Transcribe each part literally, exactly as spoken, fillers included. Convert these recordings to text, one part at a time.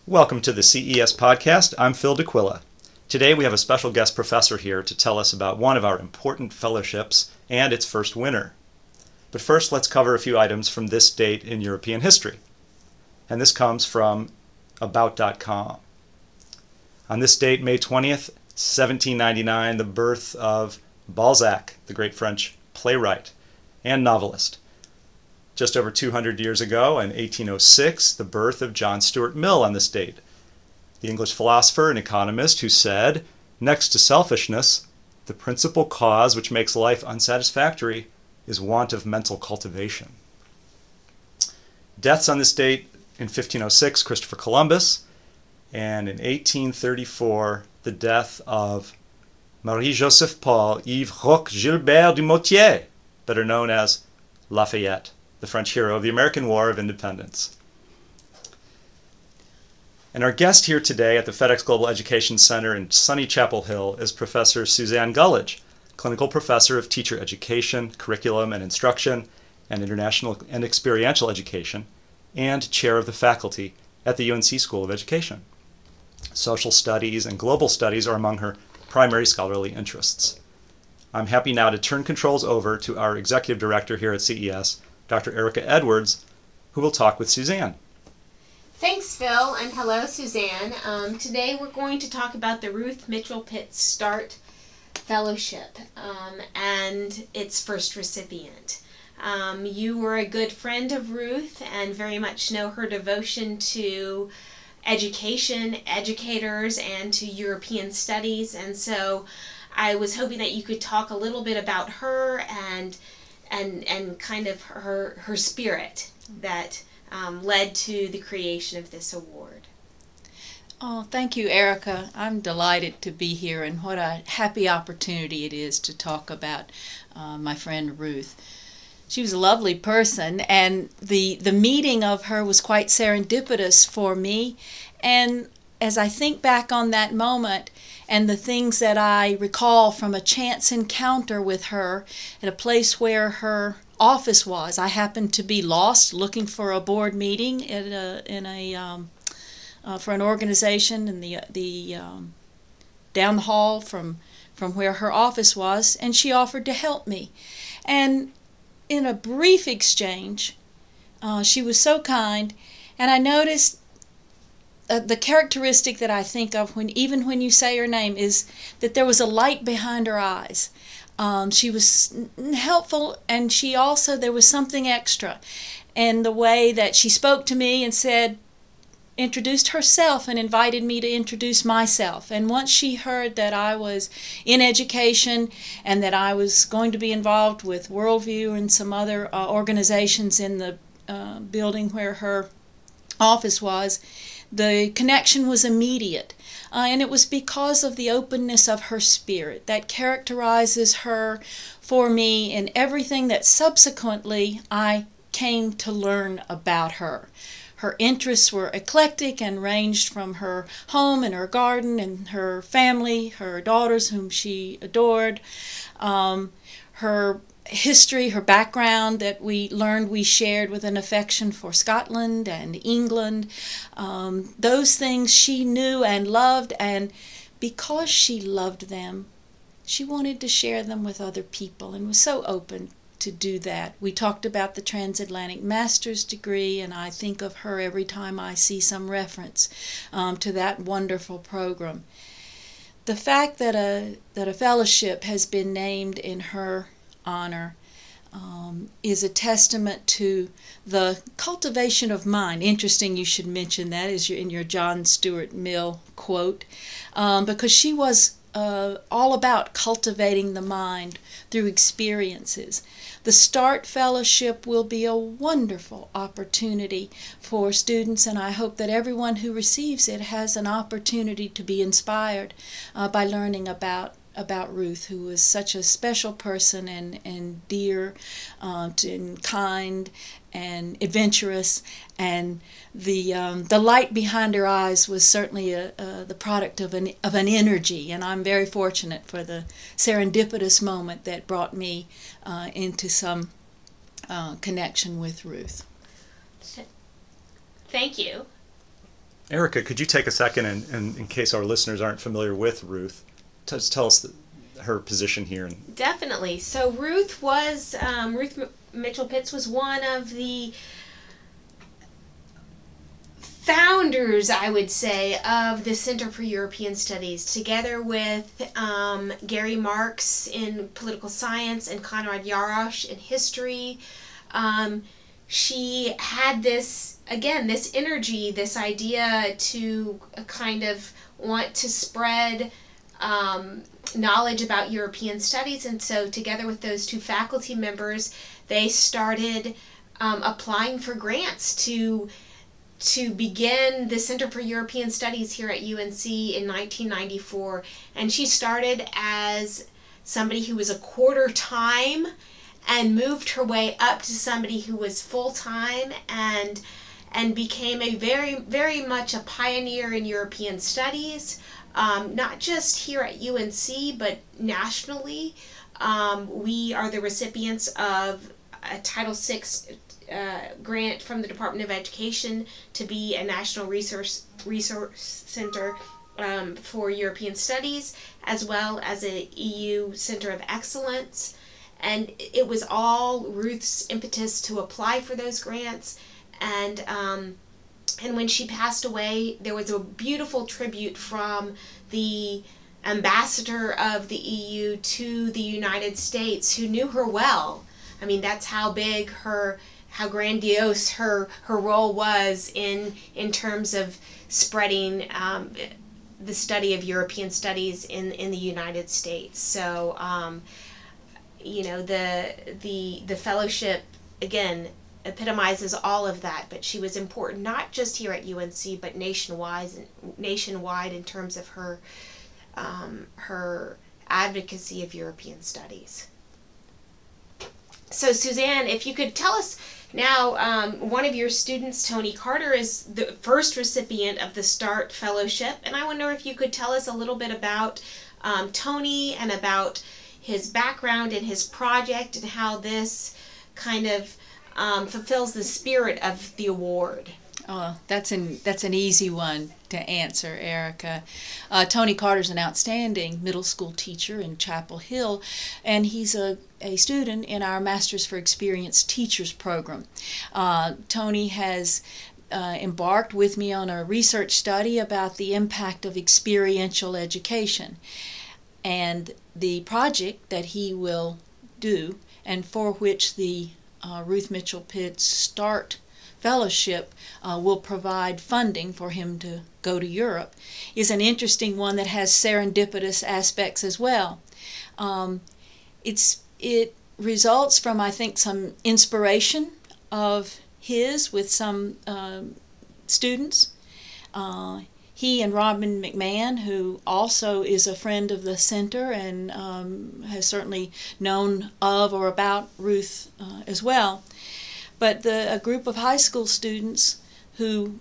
Welcome to the C E S podcast. I'm Phil DeQuilla. Today we have a special guest professor here to tell us about one of our important fellowships and its first winner. But first, let's cover a few items from this date in European history. And this comes from about dot com. On this date, May twentieth, seventeen ninety-nine, the birth of Balzac, the great French playwright and novelist. Just over two hundred years ago, in eighteen oh six, the birth of John Stuart Mill on this date, the English philosopher and economist who said, next to selfishness, the principal cause which makes life unsatisfactory is want of mental cultivation. Deaths on this date, in fifteen oh six, Christopher Columbus, and in eighteen thirty-four, the death of Marie-Joseph Paul Yves Roch Gilbert du Motier, better known as Lafayette, the French hero of the American War of Independence. And our guest here today at the FedEx Global Education Center in sunny Chapel Hill is Professor Suzanne Gullidge, Clinical Professor of Teacher Education, Curriculum and Instruction, and International and Experiential Education, and Chair of the Faculty at the U N C School of Education. Social Studies and Global Studies are among her primary scholarly interests. I'm happy now to turn controls over to our Executive Director here at C E S, Doctor Erica Edwards, who will talk with Suzanne. Thanks, Phil, and hello, Suzanne. Um, today we're going to talk about the Ruth Mitchell Pitts START Fellowship um, and its first recipient. Um, you were a good friend of Ruth and very much know her devotion to education, educators, and to European studies, and so I was hoping that you could talk a little bit about her and and and kind of her her spirit that um, led to the creation of this award. Oh, thank you, Erica. I'm delighted to be here, and what a happy opportunity it is to talk about uh, my friend Ruth. She was a lovely person, and the, the meeting of her was quite serendipitous for me. And as I think back on that moment and the things that I recall from a chance encounter with her at a place where her office was, I happened to be lost looking for a board meeting at a, in a um, uh, for an organization in the the um, down the hall from from where her office was, and she offered to help me. And in a brief exchange, uh, she was so kind, and I noticed uh, the characteristic that I think of when even when you say her name is that there was a light behind her eyes. Um, she was helpful, and she also, there was something extra in the way that she spoke to me and said, introduced herself and invited me to introduce myself. And once she heard that I was in education and that I was going to be involved with Worldview and some other uh, organizations in the uh, building where her office was, the connection was immediate. Uh, and it was because of the openness of her spirit that characterizes her for me in everything that subsequently I came to learn about her. Her interests were eclectic and ranged from her home and her garden and her family, her daughters whom she adored, um, her history, her background that we learned we shared with an affection for Scotland and England. Um, those things she knew and loved, and because she loved them, she wanted to share them with other people and was so open to do that. We talked about the transatlantic master's degree, and I think of her every time I see some reference um, to that wonderful program. The fact that a that a fellowship has been named in her honor um, is a testament to the cultivation of mind. Interesting you should mention that is in your John Stuart Mill quote, um, because she was uh, all about cultivating the mind through experiences. The START Fellowship will be a wonderful opportunity for students, and I hope that everyone who receives it has an opportunity to be inspired uh, by learning about about Ruth, who was such a special person and, and dear uh, to, and kind and adventurous, and the um, the light behind her eyes was certainly a, a, the product of an of an energy, and I'm very fortunate for the serendipitous moment that brought me uh, into some uh, connection with Ruth. Thank you. Erica, could you take a second and, and in case our listeners aren't familiar with Ruth, just tell us the, her position here? Definitely. So Ruth was, um, Ruth M- Mitchell Pitts was one of the founders, I would say, of the Center for European Studies, together with um, Gary Marks in political science and Konrad Jarosz in history. Um, she had this, again, this energy, this idea to kind of want to spread um, knowledge about European studies, and so together with those two faculty members, they started um, applying for grants to to begin the Center for European Studies here at U N C in nineteen ninety-four. And she started as somebody who was a quarter time and moved her way up to somebody who was full time and and became a very, very much a pioneer in European studies, um, not just here at U N C, but nationally. Um, we are the recipients of a Title six uh, grant from the Department of Education to be a national resource resource center um, for European studies, as well as a E U Center of Excellence. And it was all Ruth's impetus to apply for those grants. And um, and when she passed away, there was a beautiful tribute from the ambassador of the E U to the United States, who knew her well. I mean, that's how big her, how grandiose her her role was in in terms of spreading um, the study of European studies in in the United States. So, um, you know, the the the fellowship again epitomizes all of that. But she was important not just here at U N C, but nationwide nationwide in terms of her um, her advocacy of European studies. So Suzanne, if you could tell us now, um, one of your students, Tony Carter, is the first recipient of the START Fellowship, and I wonder if you could tell us a little bit about um, Tony and about his background and his project and how this kind of um, fulfills the spirit of the award. Oh, that's an that's an easy one to answer, Erica. Uh, Tony Carter's an outstanding middle school teacher in Chapel Hill, and he's a, a student in our Masters for Experienced Teachers program. Uh, Tony has uh, embarked with me on a research study about the impact of experiential education, and the project that he will do, and for which the uh, Ruth Mitchell Pitts START Fellowship uh, will provide funding for him to go to Europe, is an interesting one that has serendipitous aspects as well. Um, it's it results from, I think, some inspiration of his with some um, students. Uh, he and Robin McMahon, who also is a friend of the center and um, has certainly known of or about Ruth uh, as well. But the, a group of high school students who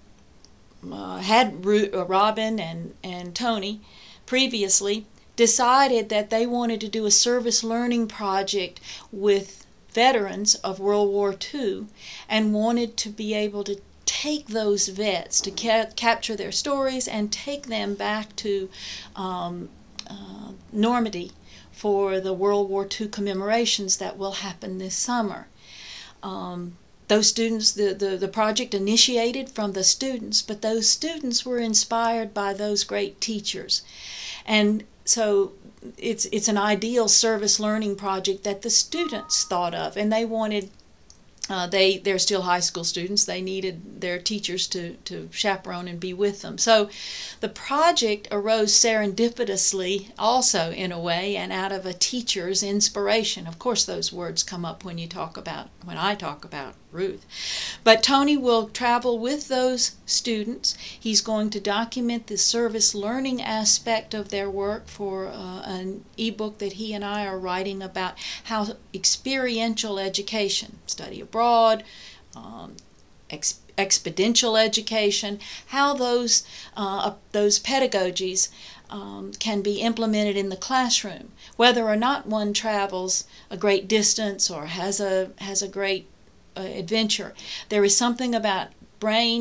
uh, had Ru- uh, Robin and, and Tony previously decided that they wanted to do a service learning project with veterans of World War Two and wanted to be able to take those vets, to ca- capture their stories and take them back to um, uh, Normandy for the World War Two commemorations that will happen this summer. Um, those students, the, the, the project initiated from the students, but those students were inspired by those great teachers. And so it's it's an ideal service learning project that the students thought of, and they wanted, uh, they, they're still high school students, they needed their teachers to, to chaperone and be with them. So the project arose serendipitously also in a way and out of a teacher's inspiration. Of course those words come up when you talk about, when I talk about Ruth. But Tony will travel with those students. He's going to document the service learning aspect of their work for uh, an ebook that he and I are writing about how experiential education, study abroad, um, ex- experiential education, how those uh, those pedagogies um, can be implemented in the classroom, whether or not one travels a great distance or has a has a great uh, adventure. There is something about brain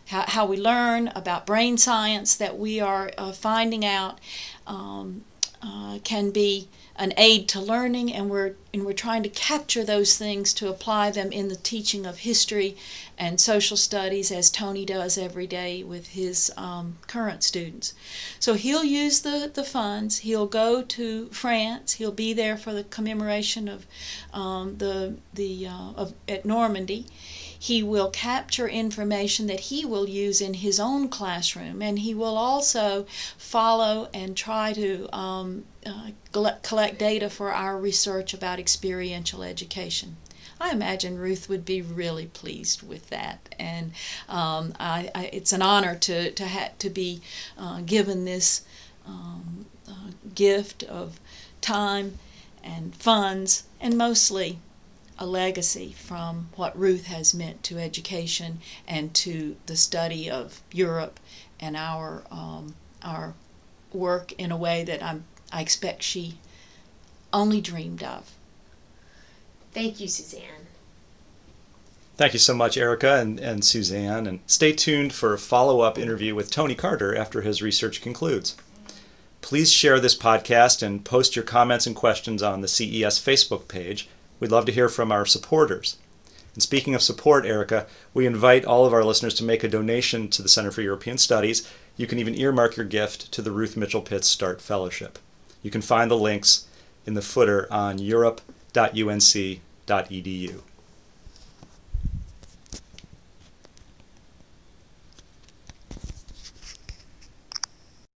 how, how we learn about brain science that we are uh, finding out um, uh, can be an aid to learning, and we're and we're trying to capture those things to apply them in the teaching of history and social studies, as Tony does every day with his um, current students. So he'll use the, the funds. He'll go to France. He'll be there for the commemoration of um, the the uh, of at Normandy. He will capture information that he will use in his own classroom, and he will also follow and try to um, uh, collect data for our research about experiential education. I imagine Ruth would be really pleased with that, and um, I, I, it's an honor to to ha- to be uh, given this um, uh, gift of time and funds, and mostly a legacy from what Ruth has meant to education and to the study of Europe and our um, our work in a way that I'm, I expect she only dreamed of. Thank you, Suzanne. Thank you so much, Erica and, and Suzanne, and stay tuned for a follow-up interview with Tony Carter after his research concludes. Please share this podcast and post your comments and questions on the C E S Facebook page. We'd love to hear from our supporters. And speaking of support, Erica, we invite all of our listeners to make a donation to the Center for European Studies. You can even earmark your gift to the Ruth Mitchell Pitts START Fellowship. You can find the links in the footer on europe dot u n c dot e d u.